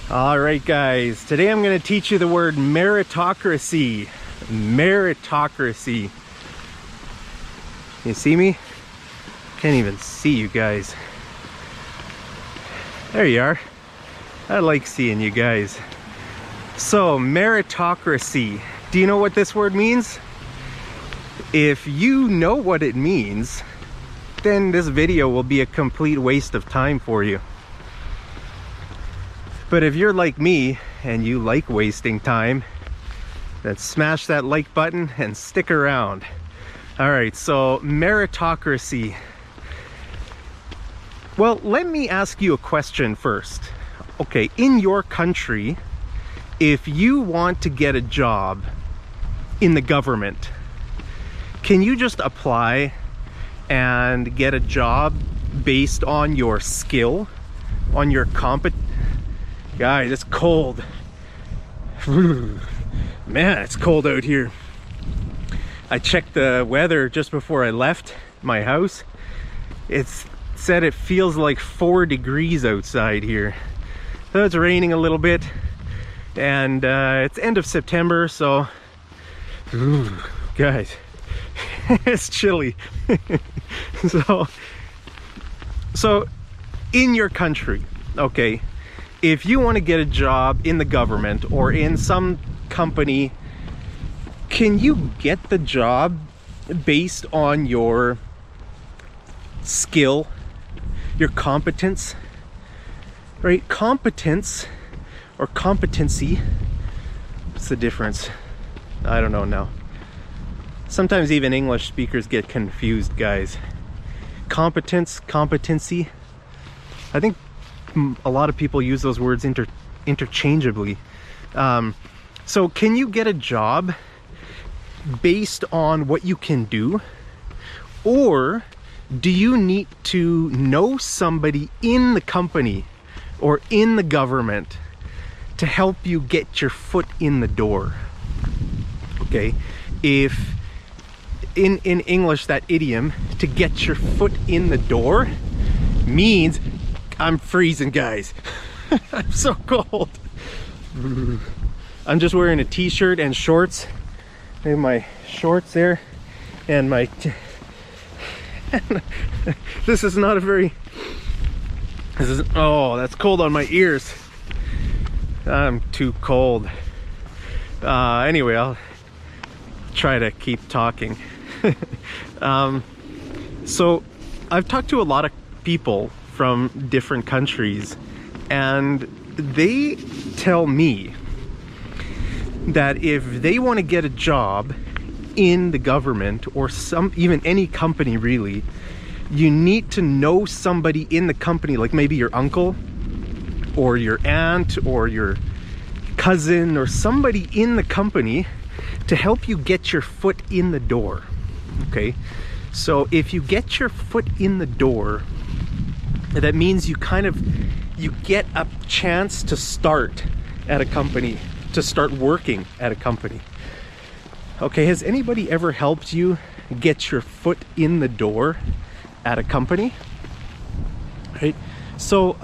All right, guys, today I'm going to teach you the word meritocracy. Meritocracy. You see me? Can't even see you guys. There you are. I like seeing you guys. So, meritocracy. Do you know what this word means? If you know what it means, then this video will be a complete waste of time for you. But if you're like me and you like wasting time, then smash that like button and stick around. All right, so meritocracy. Well, let me ask you a question first. Okay, in your country, if you want to get a job in the government, can you just apply and get a job based on your skill, on your competence? Guys, it's cold. Man, it's cold out here. I checked the weather just before I left my house. It said it feels like 4 degrees outside here. So it's raining a little bit, and it's end of September, so guys, it's chilly. so in your country, okay, if you want to get a job in the government or in some company, can you get the job based on your skill, your competence? Right? Competence or competency, what's the difference? I don't know now. Sometimes even English speakers get confused, guys. Competence, competency. I think a lot of people use those words interchangeably. So can you get a job based on what you can do? Or do you need to know somebody in the company or in the government to help you get your foot in the door? Okay, if in English that idiom, to get your foot in the door, means I'm freezing, guys. I'm so cold. I'm just wearing a t-shirt and shorts. I have my shorts there and my this is not a very oh, that's cold on my ears. I'm too cold. Anyway, I'll try to keep talking. So I've talked to a lot of people from different countries, and they tell me that if they want to get a job in the government or even any company really, you need to know somebody in the company, like maybe your uncle or your aunt or your cousin or somebody in the company, to help you get your foot in the door. Okay, so if you get your foot in the door, that means you get a chance to start at a company, to start working at a company. Okay, has anybody ever helped you get your foot in the door at a company? Right? So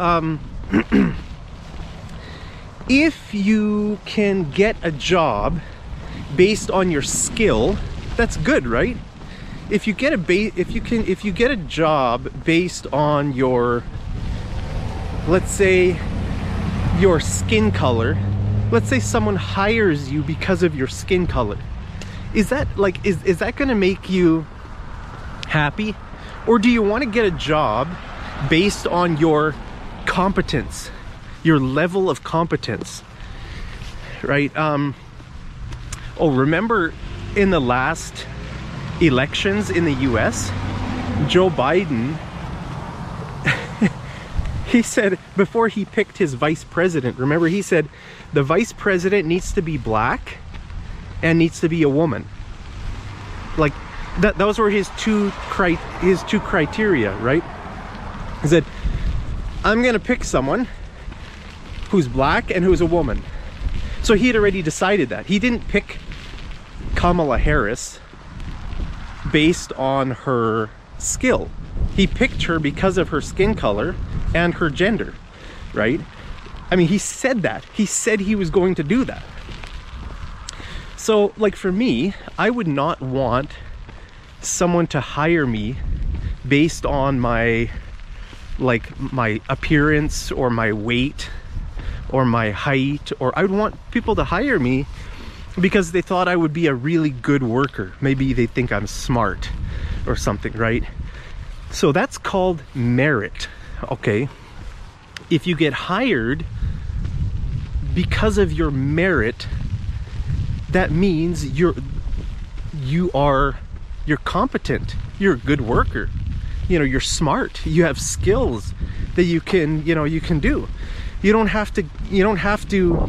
if you can get a job based on your skill, that's good, right? If you get a job based on your, let's say, your skin color, let's say someone hires you because of your skin color, is that going to make you happy? Or do you want to get a job based on your competence, your level of competence, right? Oh, remember in the last elections in the US, Joe Biden, he said before he picked his vice president, remember he said the vice president needs to be black and needs to be a woman. Like those were his two criteria, right? He said, I'm gonna pick someone who's black and who's a woman. So he had already decided that. He didn't pick Kamala Harris based on her skill. He picked her because of her skin color and her gender, right? I mean, he said that. He said he was going to do that. So, like, for me, I would not want someone to hire me based on my appearance or my weight or my height, or I would want people to hire me because they thought I would be a really good worker. Maybe they think I'm smart or something, right? So that's called merit, okay? If you get hired because of your merit, that means you're competent, you're a good worker, you're smart, you have skills that you can do. You don't have to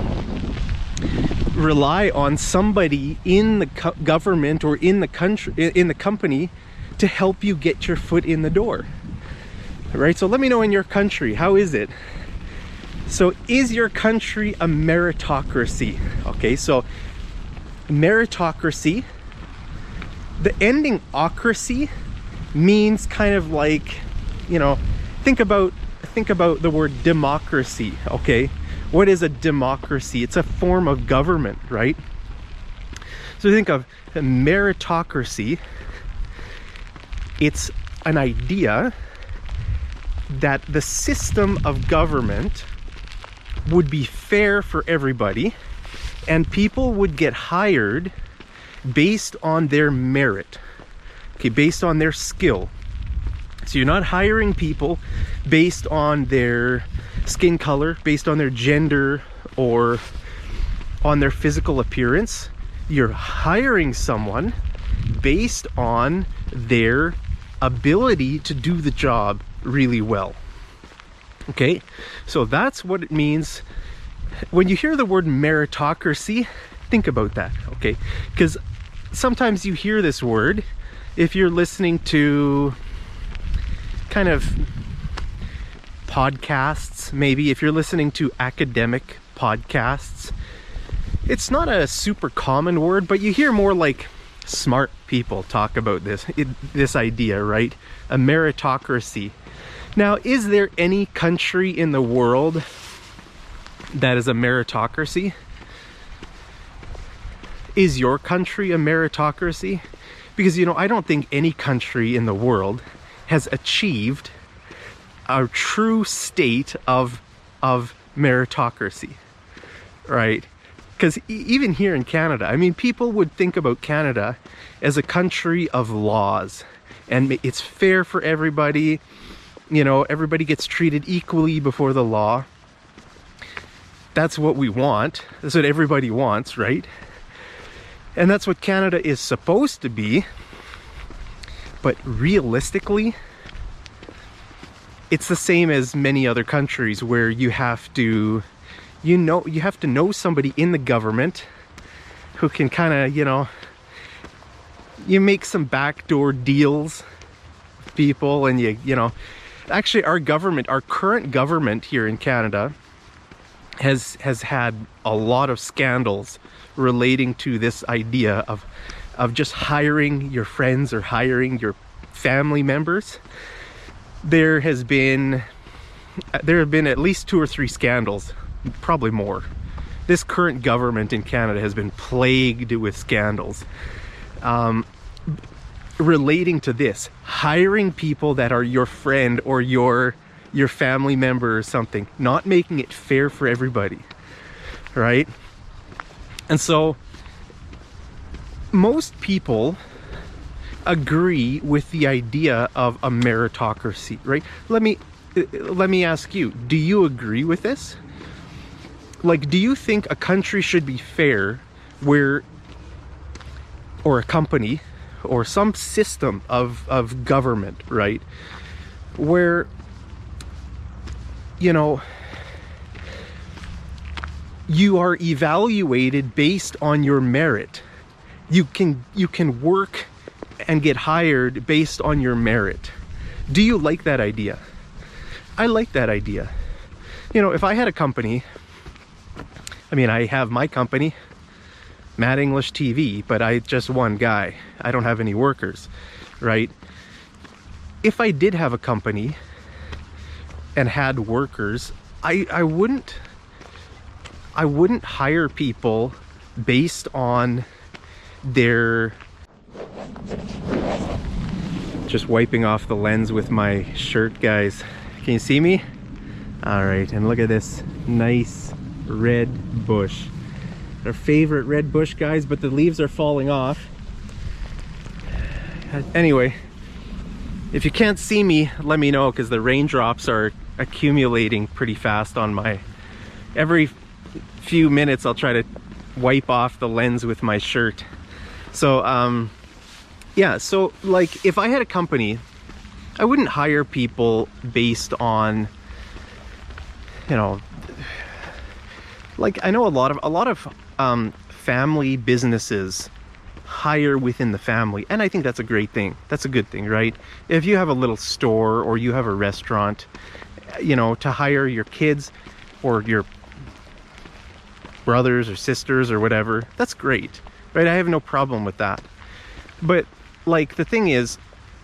rely on somebody in the government or in the company to help you get your foot in the door, right? So let me know, in your country, how is it? So is your country a meritocracy? Okay, so meritocracy, the ending ocracy means kind of like, think about the word democracy, okay? What is a democracy? It's a form of government, right? So think of a meritocracy. It's an idea that the system of government would be fair for everybody, and people would get hired based on their merit, okay, based on their skill. So you're not hiring people based on their skin color, based on their gender, or on their physical appearance. You're hiring someone based on their ability to do the job really well. Okay, so that's what it means. When you hear the word meritocracy, think about that, okay? Because sometimes you hear this word if you're listening to kind of podcasts, maybe if you're listening to academic podcasts. It's not a super common word, but you hear more like smart people talk about this idea, right? A meritocracy. Now, is there any country in the world that is a meritocracy? Is your country a meritocracy? Because, I don't think any country in the world has achieved a true state of meritocracy, right? Because even here in Canada, I mean, people would think about Canada as a country of laws, and it's fair for everybody. Everybody gets treated equally before the law. That's what we want. That's what everybody wants, right? And that's what Canada is supposed to be. But realistically, it's the same as many other countries where you have to, you have to know somebody in the government who can kind of, you make some backdoor deals with people, and actually our current government here in Canada has had a lot of scandals relating to this idea of just hiring your friends or hiring your family members. There have been at least 2 or 3 scandals, probably more. This current government in Canada has been plagued with scandals relating to this, hiring people that are your friend or your family member or something, not making it fair for everybody, right? And so most people agree with the idea of a meritocracy, right? Let me ask you, do you agree with this? Like, do you think a country should be fair or a company or some system of government, right, where you are evaluated based on your merit? You can work and get hired based on your merit. Do you like that idea? I like that idea. If I had a company, I mean, I have my company, Mad English TV, but I just one guy. I don't have any workers, right? If I did have a company and had workers, I wouldn't I wouldn't hire people based on their... Just wiping off the lens with my shirt, guys. Can you see me? All right, and look at this nice red bush. Our favorite red bush, guys, but the leaves are falling off. Anyway, if you can't see me, let me know, because the raindrops are accumulating pretty fast on my... Every few minutes I'll try to wipe off the lens with my shirt. So yeah, so like if I had a company, I wouldn't hire people based on, you know, like I know a lot of family businesses hire within the family, and I think that's a great thing. That's a good thing, right? If you have a little store or you have a restaurant, you know, to hire your kids or your brothers or sisters or whatever, that's great, right? I have no problem with that. But like the thing is,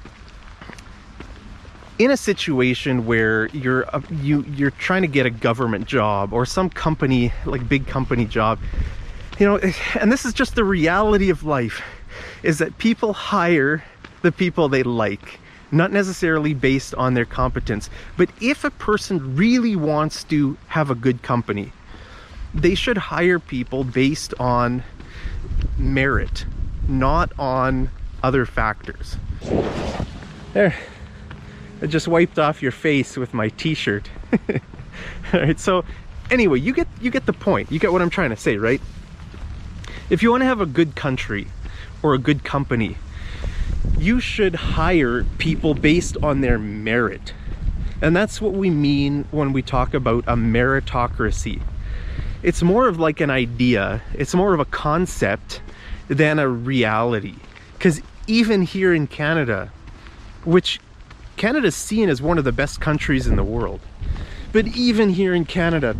in a situation where you're trying to get a government job or some company, like big company job, you know, and this is just the reality of life, is that people hire the people they like, not necessarily based on their competence. But if a person really wants to have a good company, they should hire people based on merit, not on other factors. There, I just wiped off your face with my t-shirt. All right, so anyway, you get the point. You get what I'm trying to say, right? If you want to have a good country or a good company, you should hire people based on their merit. And that's what we mean when we talk about a meritocracy. It's more of like an idea, it's more of a concept than a reality. Because even here in Canada, which Canada's seen as one of the best countries in the world, but even here in Canada,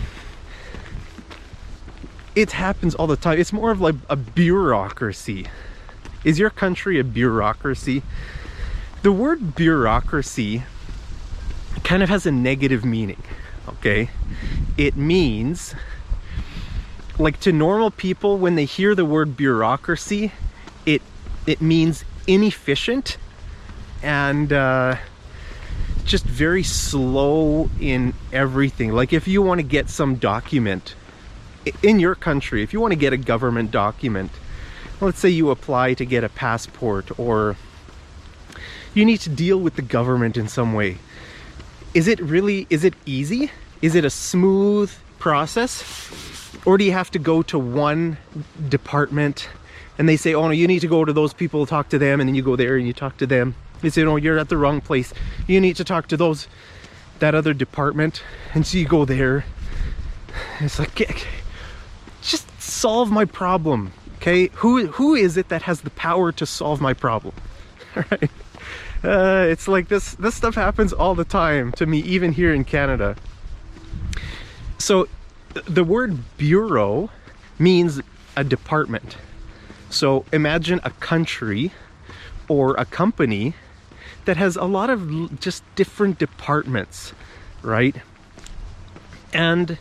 it happens all the time. It's more of like a bureaucracy. Is your country a bureaucracy? The word bureaucracy kind of has a negative meaning, okay? It means, like, to normal people, when they hear the word bureaucracy, it means inefficient and just very slow in everything. Like if you want to get some document in your country, if you want to get a government document, let's say you apply to get a passport, or you need to deal with the government in some way. Is it easy? Is it a smooth process? Or do you have to go to one department and they say, oh no, you need to go to those people, talk to them, and then you go there and you talk to them. They say, no, you're at the wrong place. You need to talk to that other department. And so you go there. It's like, just solve my problem, okay? Who is it that has the power to solve my problem? Right? It's like this stuff happens all the time to me, even here in Canada. So the word bureau means a department. So imagine a country or a company that has a lot of just different departments, right? And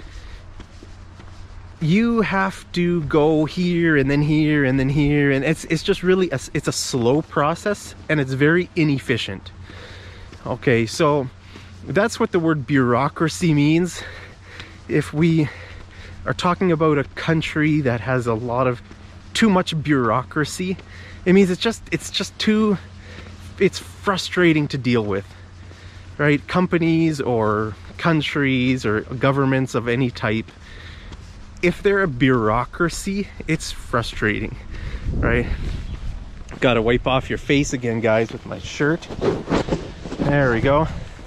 you have to go here and then here and then here, and it's just really it's a slow process, and it's very inefficient. Okay, so that's what the word bureaucracy means. If we are talking about a country that has a lot of too much bureaucracy, it means it's frustrating to deal with, right? Companies or countries or governments of any type, if they're a bureaucracy, it's frustrating, right? Gotta wipe off your face again, guys, with my shirt. There we go.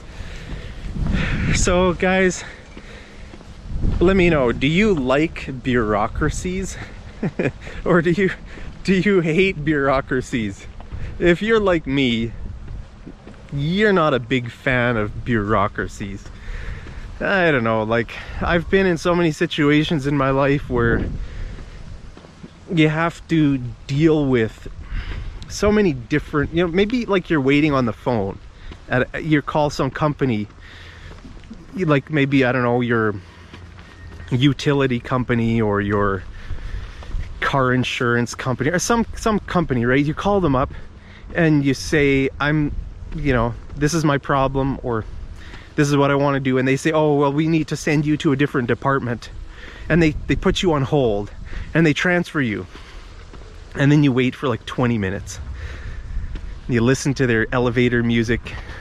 So guys, let me know, do you like bureaucracies? Or do you hate bureaucracies? If you're like me, you're not a big fan of bureaucracies. I don't know, like, I've been in so many situations in my life where you have to deal with so many different, you know, maybe like you're waiting on the phone you call some company, like maybe, I don't know, you're utility company or your car insurance company or some company, right? You call them up and you say, this is my problem, or this is what I want to do. And they say, oh, well, we need to send you to a different department. And they put you on hold and they transfer you. And then you wait for like 20 minutes. You listen to their elevator music.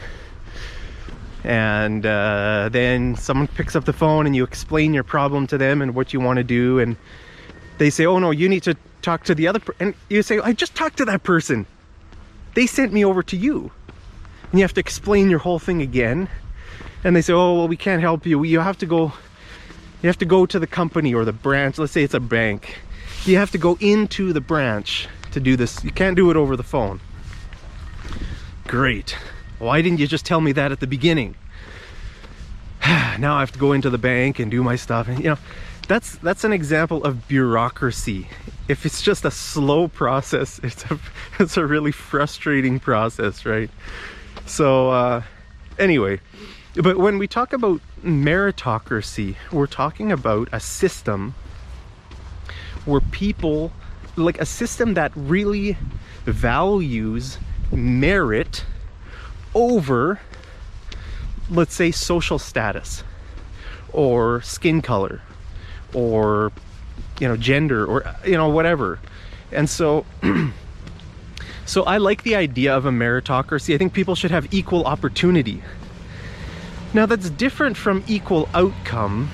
And then someone picks up the phone and you explain your problem to them and what you want to do. And they say, oh no, you need to talk to the other person. And you say, I just talked to that person. They sent me over to you. And you have to explain your whole thing again. And they say, oh, well, we can't help you. You have to go to the company or the branch. Let's say it's a bank. You have to go into the branch to do this. You can't do it over the phone. Great. Why didn't you just tell me that at the beginning? Now I have to go into the bank and do my stuff. And that's an example of bureaucracy. If it's just a slow process, it's a really frustrating process, right? So anyway, but when we talk about meritocracy, we're talking about a system where people, like a system that really values merit over, let's say, social status or skin color or gender or whatever. And so so I like the idea of a meritocracy. I think people should have equal opportunity. Now that's different from equal outcome.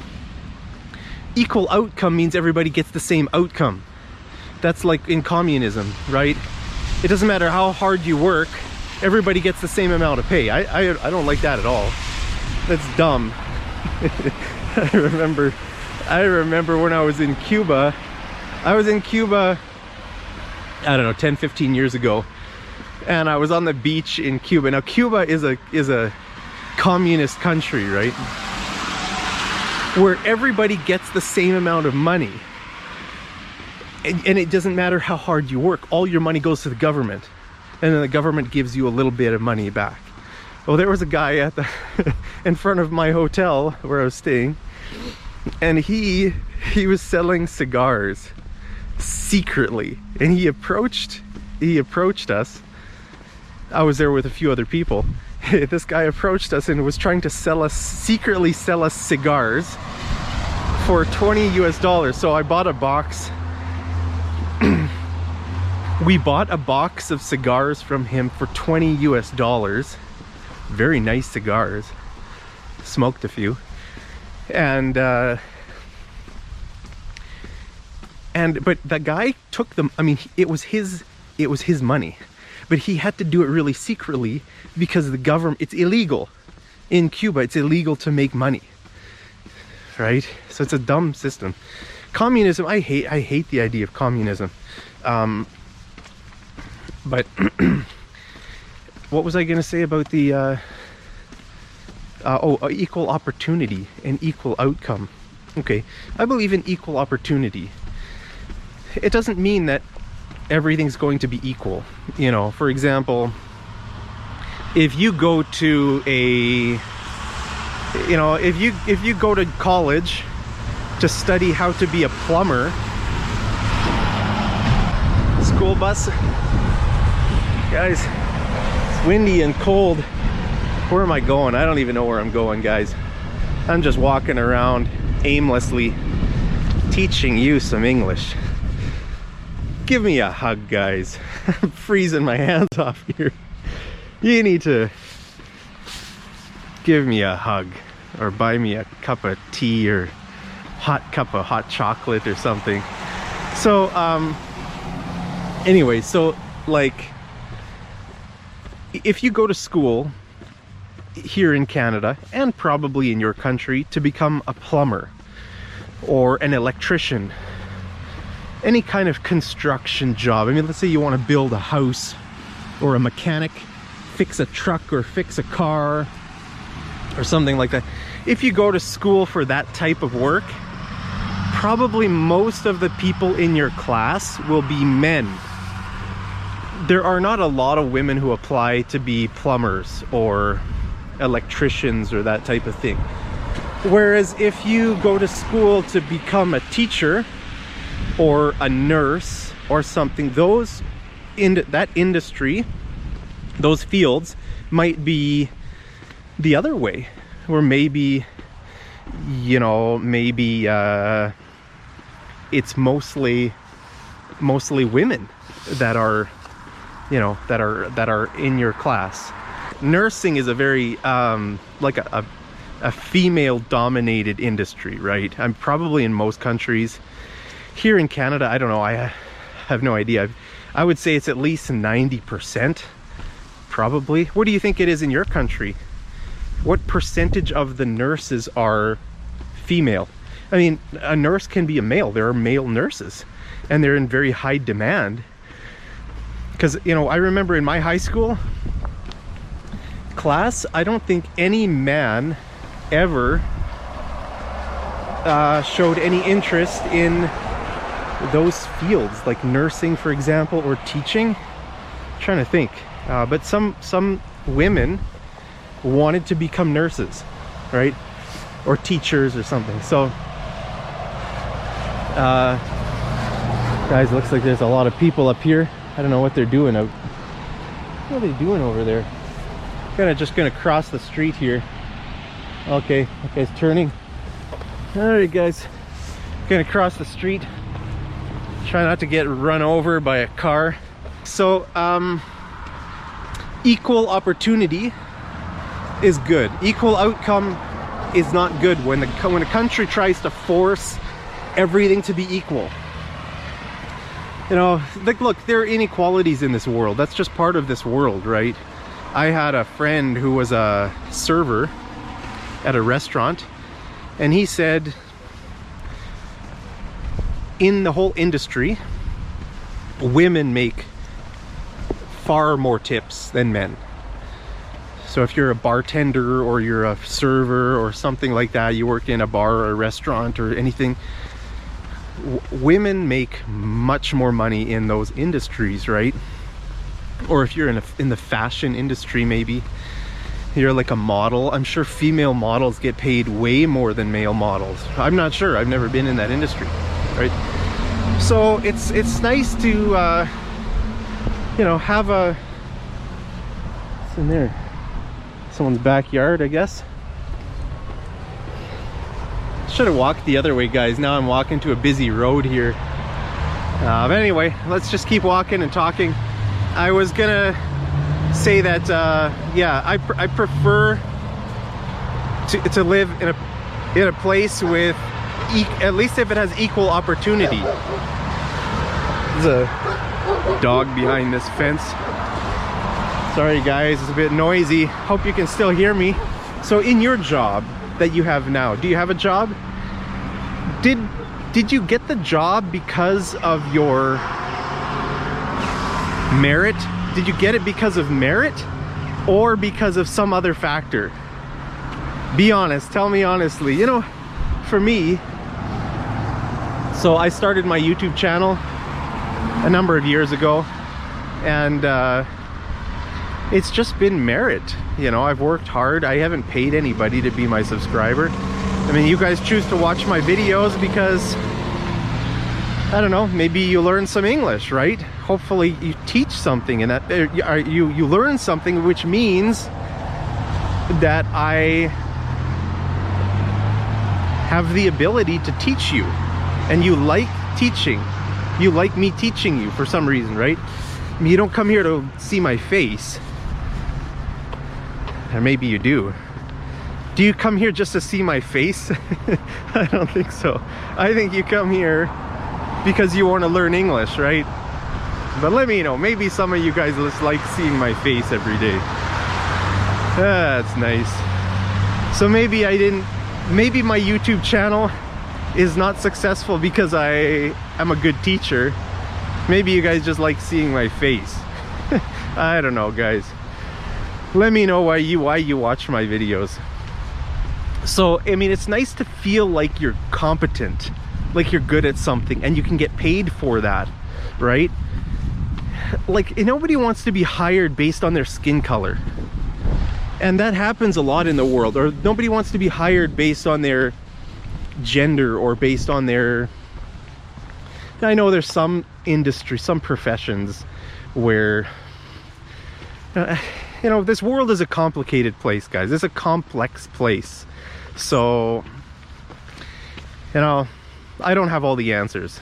Equal outcome means everybody gets the same outcome. That's like in communism, right? It doesn't matter how hard you work, everybody gets the same amount of pay. I don't like that at all. That's dumb. I remember when I was in Cuba. I was in Cuba, I don't know, 10, 15 years ago. And I was on the beach in Cuba. Now Cuba is a communist country, right? Where everybody gets the same amount of money. And it doesn't matter how hard you work. All your money goes to the government. And then the government gives you a little bit of money back. Well, there was a guy in front of my hotel where I was staying. And he was selling cigars secretly. And he approached us. I was there with a few other people. This guy approached us and was trying to secretly sell us cigars for $20 US. So I bought a box. We bought a box of cigars from him for $20 US. Very nice cigars. Smoked a few. And but the guy took them. I mean, it was his money. But he had to do it really secretly because the government, it's illegal. In Cuba, it's illegal to make money. Right? So it's a dumb system. Communism, I hate the idea of communism. But what was I going to say about the equal opportunity and equal outcome? Okay, I believe in equal opportunity. It doesn't mean that everything's going to be equal. For example, if you go to if you go to college to study how to be a plumber, school bus, guys, it's windy and cold. Where am I going? I don't even know where I'm going, guys. I'm just walking around aimlessly teaching you some English. Give me a hug, guys. I'm freezing my hands off here. You need to give me a hug or buy me a cup of tea or hot cup of hot chocolate or something. So anyway, so like if you go to school here in Canada and probably in your country to become a plumber or an electrician, any kind of construction job. I mean, let's say you want to build a house or a mechanic, fix a truck or fix a car or something like that. If you go to school for that type of work, probably most of the people in your class will be men. There are not a lot of women who apply to be plumbers or electricians or that type of thing. Whereas if you go to school to become a teacher or a nurse or something, that industry, those fields might be the other way, or maybe, you know, maybe it's mostly women that are, you know, that are in your class. Nursing is a very like a female dominated industry, right? I'm probably in most countries. Here in Canada, I don't know, I have no idea. I would say it's at least 90%, probably. What do you think it is in your country? What percentage of the nurses are female? I mean, a nurse can be a male. There are male nurses, and they're in very high demand. Because, you know, I remember in my high school class, I don't think any man ever showed any interest in those fields, like nursing, for example, or teaching. I'm trying to think, but some women wanted to become nurses, right, or teachers or something. So guys, looks like there's a lot of people up here. I don't know what they're doing. What are they doing over there? Just gonna cross the street here. Okay, that guy's turning. All right, guys, gonna cross the street. Try not to get run over by a car. So equal opportunity is good. Equal outcome is not good when a country tries to force everything to be equal. You know, like, look, there are inequalities in this world. That's just part of this world, right? I had a friend who was a server at a restaurant, and he said in the whole industry, women make far more tips than men. So if you're a bartender or you're a server or something like that, you work in a bar or a restaurant or anything, women make much more money in those industries, right? Or if you're in the fashion industry, maybe you're like a model. I'm sure female models get paid way more than male models. I'm not sure, I've never been in that industry, right? So it's nice to you know, have a, what's in there? Someone's backyard, I guess. Should have walked the other way, guys. Now I'm walking to a busy road here. But anyway, let's just keep walking and talking. I was gonna say that yeah, I prefer to live in a place with at least if it has equal opportunity. There's a dog behind this fence. Sorry guys, it's a bit noisy. Hope you can still hear me. So in your job that you have now, do you have a job? Did you get the job because of your merit? Did you get it because of merit or because of some other factor? Be honest, tell me honestly. You know, for me, so I started my YouTube channel a number of years ago, and it's just been merit. You know, I've worked hard. I haven't paid anybody to be my subscriber. I mean, you guys choose to watch my videos because, I don't know, maybe you learn some English, right? Hopefully you teach something, and that you learn something, which means that I have the ability to teach you, and you like teaching. You like me teaching you for some reason, right? I mean, you don't come here to see my face. Or maybe you do. Do you come here just to see my face? I don't think so. I think you come here because you want to learn English, right? But let me know. Maybe some of you guys just like seeing my face every day. That's nice. So maybe maybe my YouTube channel is not successful because I am a good teacher. Maybe you guys just like seeing my face. I don't know, guys. Let me know why you watch my videos. So, I mean, it's nice to feel like you're competent, like you're good at something, and you can get paid for that, right? Like, nobody wants to be hired based on their skin color. And that happens a lot in the world, or nobody wants to be hired based on their gender or based on their... I know there's some industry, some professions where, you know, this world is a complicated place, guys. It's a complex place. So, you know, I don't have all the answers.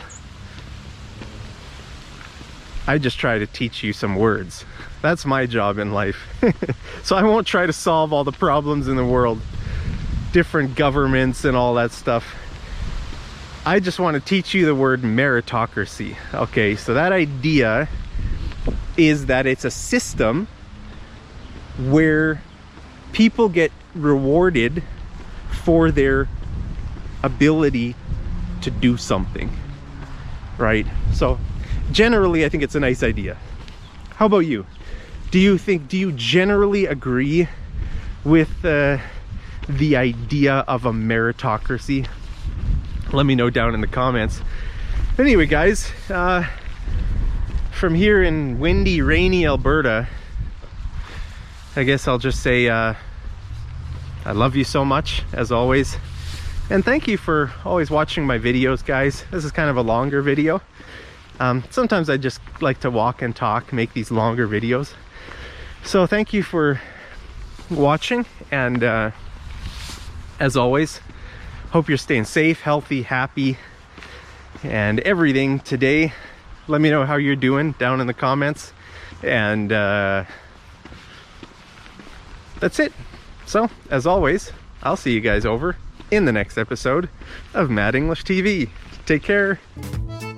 I just try to teach you some words. That's my job in life. So I won't try to solve all the problems in the world, different governments and all that stuff. I just want to teach you the word meritocracy. Okay, so that idea is that it's a system where people get rewarded for their ability to do something, right? So generally, I think it's a nice idea. How about you? Do you generally agree with the idea of a meritocracy? Let me know down in the comments. Anyway, guys, from here in windy, rainy Alberta, I guess I'll just say I love you so much, as always. And thank you for always watching my videos, guys. This is kind of a longer video. Sometimes I just like to walk and talk, make these longer videos. So thank you for watching, and as always, hope you're staying safe, healthy, happy, and everything today. Let me know how you're doing down in the comments. And that's it. So, as always, I'll see you guys over in the next episode of Mad English TV. Take care.